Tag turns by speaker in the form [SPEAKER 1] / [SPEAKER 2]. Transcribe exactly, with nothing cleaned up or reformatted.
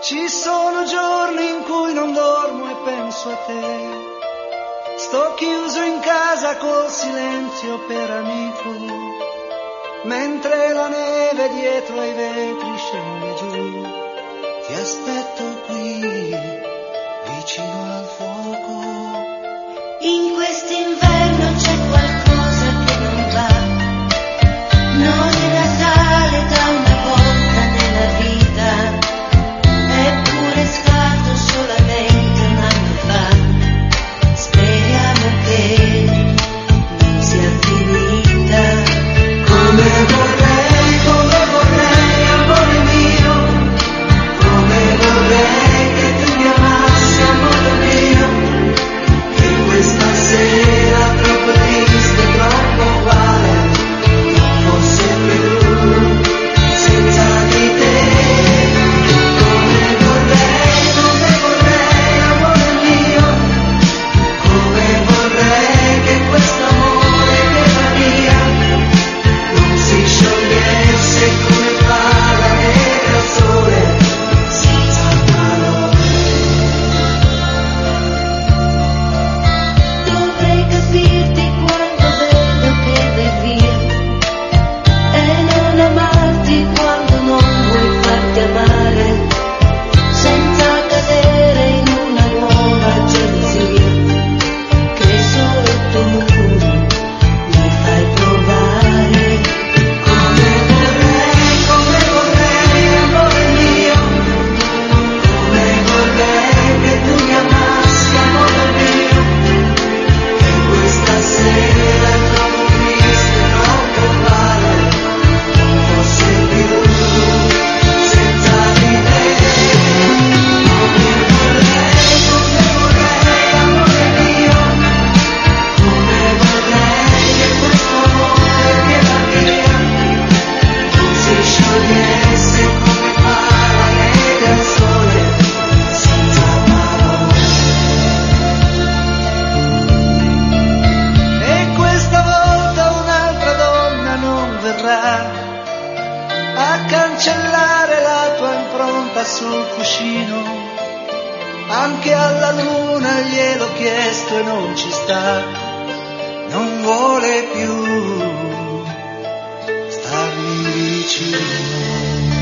[SPEAKER 1] Ci sono giorni in cui non dormo e penso a te. Sto chiuso in casa col silenzio per amico, mentre la neve dietro ai vetri scende giù. Ti aspetto qui, vicino al fuoco.
[SPEAKER 2] In quest'inverno c'è qualcosa che non va. Non è Natale da una volta nella vita, eppure è stato solamente un anno fa. Speriamo che non sia finita.
[SPEAKER 1] Come vorrei, come vorrei, amore mio, come vorrei che tu mi amassi, amore mio, che questa sera troppo triste, troppo uguale, non fosse più senza di te. Come vorrei, come vorrei, amore mio, come vorrei che questo amore che va via non si sciogliesse come fa la neve al sole senza parole.
[SPEAKER 2] Dovrei capirti quando vedo che vai via e non amarti quando non vuoi farti amare, senza cadere in una nuova gelosia che solo tu mi fai provare.
[SPEAKER 1] Come vorrei, come vorrei, amore mio, come vorrei che tu mi amassi, amore mio, che questa sera troppo triste, troppo uguale, non fosse più senza di te. Come vorrei, come vorrei, amore mio, come vorrei che questo amore che va via non si sciogliesse come fa la neve al sole senza parole. E questa volta un'altra donna non verrà a cancellare la tua impronta sul cuscino. Anche alla luna gliel'ho chiesto e non ci sta, non vuole più starmi vicino.